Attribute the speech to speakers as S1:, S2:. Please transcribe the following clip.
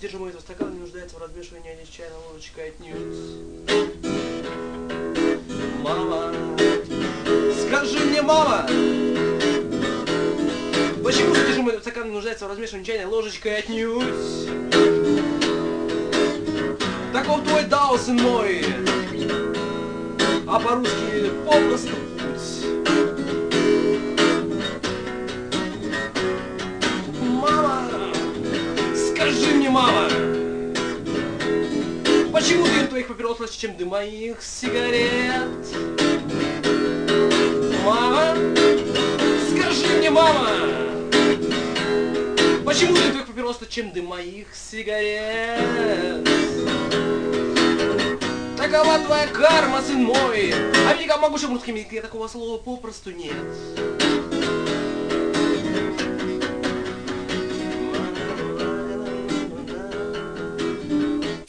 S1: содержимое этого стакана не нуждается в размешивании ни с чайной ложечкой отнюдь. Мама, скажи мне, мама, почему содержимое этого стакана не нуждается в размешивании чайной ложечкой отнюдь? Таков твой дал, сын мой, а по-русски попросту путь. Мама, скажи мне, мама, почему дым твоих папирос лучше, чем дым моих сигарет? Мама, скажи мне, мама, почему дым твоих папирос лучше, чем дым моих сигарет? Такова твоя карма, сын мой, а в великом могучем русском языке такого слова попросту нет.